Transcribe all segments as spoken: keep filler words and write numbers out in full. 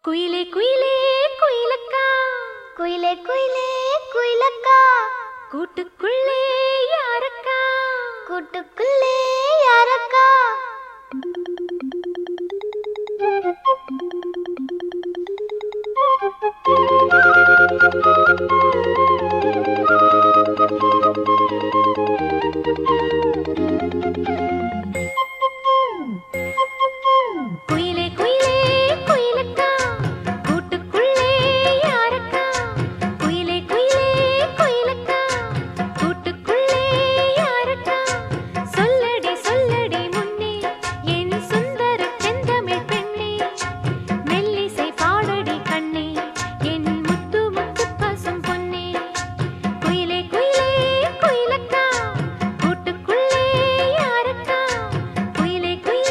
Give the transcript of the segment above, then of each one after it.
குயிலே குயிலே குயிலக்கா, குயிலே குயிலே குயிலக்கா, கூட்டுக்குள்ளே யாரக்கா, கூட்டுக்குள்ளே யாரக்கா. குயிலே குயிலே குயிலக்கா, கூட்டுக்குள்ளே யாரக்கா, குயிலே குயிலே குயிலக்கா, கூட்டுக்குள்ளே யாரக்கா. சொல்லடி சொல்லடி முன்னே என் சுந்தர செந்தமிழ் பெண்ணே, மெல்லிசை பாடடி கண்ணே என் முத்து முத்து பசும் பொன்னே. குயிலே குயிலே குயிலக்கா, கூட்டுக்குள்ளே யாரக்கா, குயிலே குயிலே.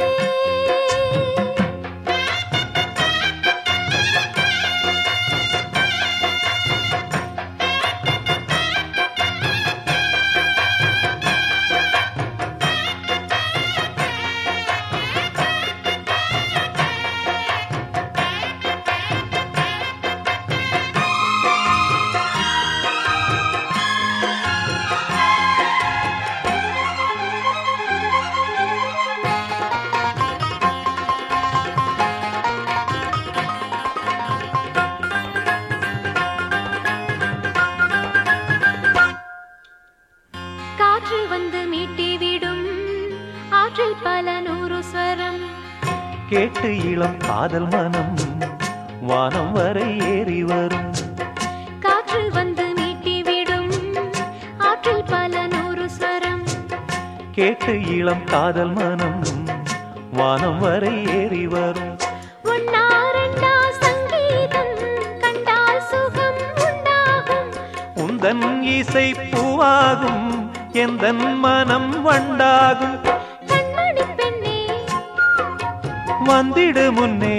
காற்று வந்து மீட்டி விடும் ஆற்றில் பல நூறு ஸ்வரம், கேட்டு இளம் காதல் மனம் வானம் வரை ஏறி வரும். காற்று வந்து மீட்டி விடும் ஆற்றில் பல நூறு ஸ்வரம், கேட்டு இளம் காதல் மனம் வானம் வரை ஏறி வரும். ஒன்னா ரெண்டா சங்கீதம் கண்டால் சுகம் உண்டாகும், உந்தன் இசை பூவாகும் எந்தன் மனம் வண்டாகும். கண்மணி பெண்ணே வந்திடு முன்னே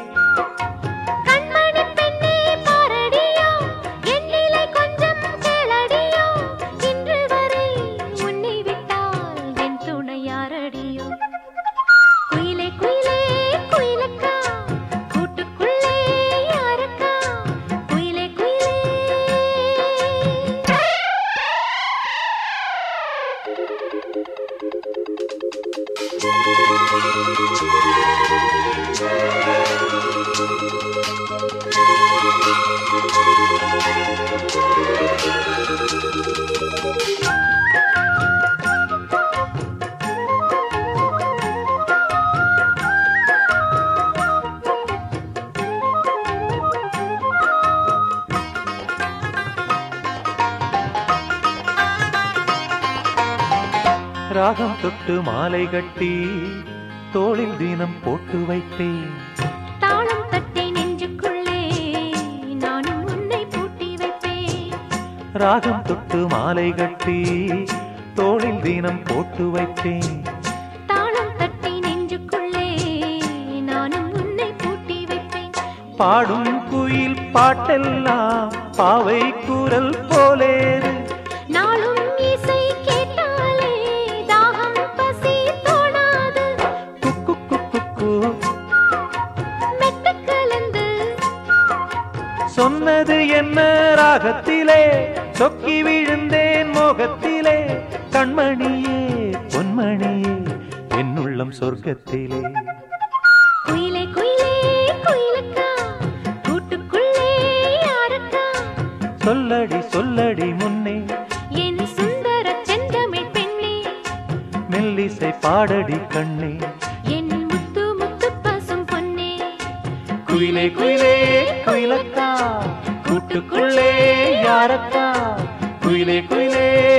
கண்மணி பெண்ணே பாரடியோ, என் நிலை கொஞ்சம் கேளடியோ, இன்று வரை உன்னை விட்டால் என் துணை யாரடியோ. குயிலே குயிலே குயிலக்கா, கூட்டுக்குள்ளே யாரக்கா, குயிலே குயிலே. ராகம் தொட்டு மாலை கட்டி தோளில் தினம் போட்டு வைத்தேன். தாளம் தட்டி நெஞ்சுக்குள்ளே நானும் உன்னை பூட்டி வைப்பேன். ராகம் தொட்டு மாலை கட்டி தோளில் தினம் போட்டு வைத்தேன். தாளம் தட்டி நெஞ்சுக்குள்ளே நானும் உன்னை பூட்டி வைப்பேன். பாடும் குயில் பாட்டெல்லாம் பாவை குரல் போலேது. நாளும் இசை கேட்டாலே தாகம் பசி தோணாது. குக்கு குக்கு மெட்டு கலந்து சொன்னது என்ன ராகத்திலே, சொக்கி விழுந்தேன் மோகத்திலே. கண்மணியே பொன்மணியே என்னுள்ளம் சொர்க்கத்திலே. குயிலே குயிலே குயிலக்கா, கூட்டுக்குள்ளே யாரக்கா, சொல்லடி சொல்லடி முன்னே என் சுந்தர செந்தமிழ் பெண்ணே, மெல்லிசை பாடடி கண்ணே. என் முத்து முத்து பசும் பொன்னே. குயிலே குயிலே குயிலக்கா, கூட்டுக்குள்ளே யாரக்கா, குயிலே குயிலே